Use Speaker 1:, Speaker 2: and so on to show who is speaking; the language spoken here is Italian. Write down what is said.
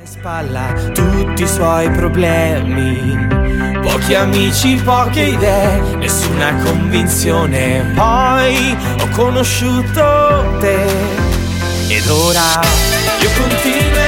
Speaker 1: Spalla tutti i suoi problemi, pochi amici, poche idee, nessuna convinzione. Poi ho conosciuto te ed ora io continuo